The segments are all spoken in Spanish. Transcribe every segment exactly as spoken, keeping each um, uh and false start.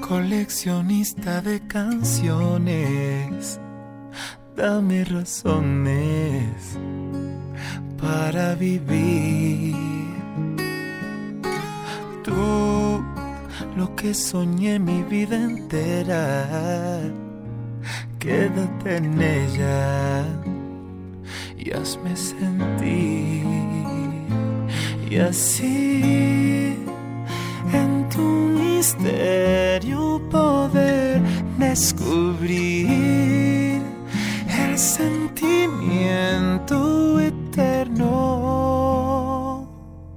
Coleccionista de canciones, dame razones para vivir. Tú, lo que soñé mi vida entera, quédate en ella y hazme sentir. Y así, en tu misterio poder descubrir el sentimiento eterno.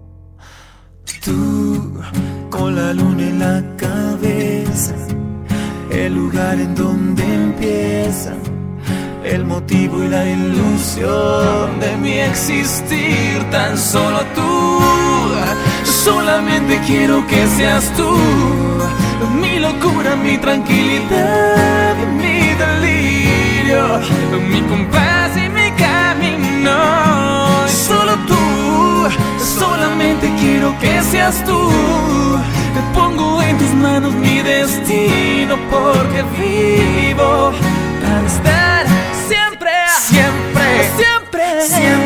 Tú, con la luna en la cabeza, el lugar en donde empieza el motivo y la ilusión de mi existir. Tan solo tú, solamente quiero que seas tú, mi locura, mi tranquilidad, mi delirio, mi compás y mi camino. Solo tú, solamente quiero que seas tú. Te pongo en tus manos mi destino, porque vivo para estar siempre, siempre, siempre,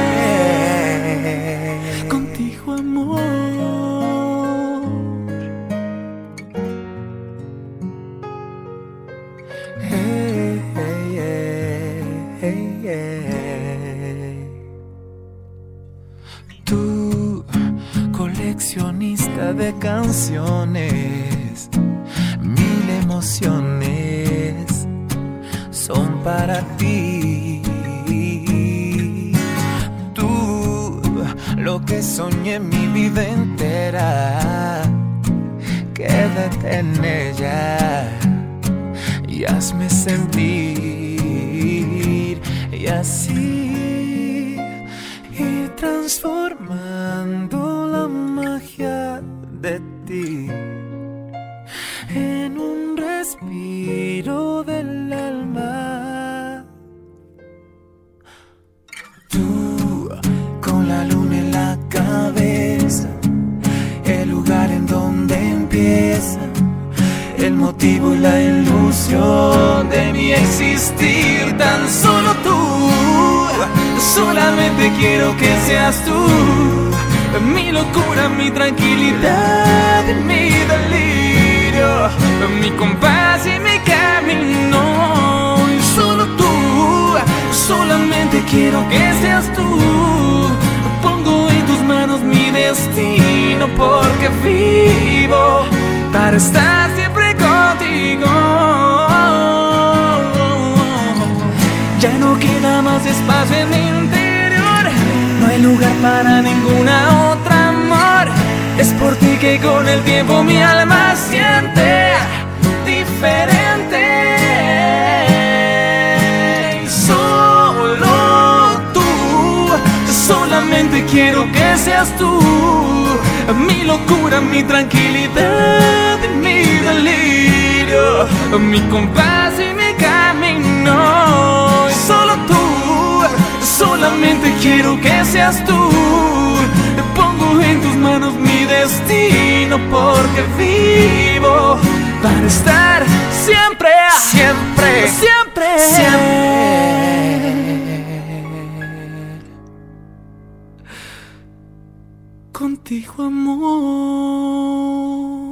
siempre contigo, amor. Hey, hey, hey, hey. Tú, coleccionista de canciones, mil emociones son para ti. Tú, lo que soñé mi vida entera, quédate en ella y hazme sentir. Y así ir transformando la magia de ti en un respiro del alma. Tú, con la luna en la cabeza, el lugar en donde empieza el motivo y la ilusión de mi existir. Tan solo tú, solamente quiero que seas tú, mi locura, mi tranquilidad, mi delirio, mi compás y mi camino. Y solo tú, solamente quiero que seas tú. Pongo en tus manos mi destino, porque vivo para estar siempre contigo. Ya no queda más espacio en mi interior, no hay lugar para ninguna otra, amor. Es por ti que con el tiempo mi alma siente diferente. Y solo tú, solamente quiero que seas tú, mi locura, mi tranquilidad, mi delirio, mi compás y mi camino. Y solo tú, solamente quiero que seas tú. Te pongo en tus manos mi destino, porque vivo para estar siempre, siempre, siempre, siempre contigo, amor.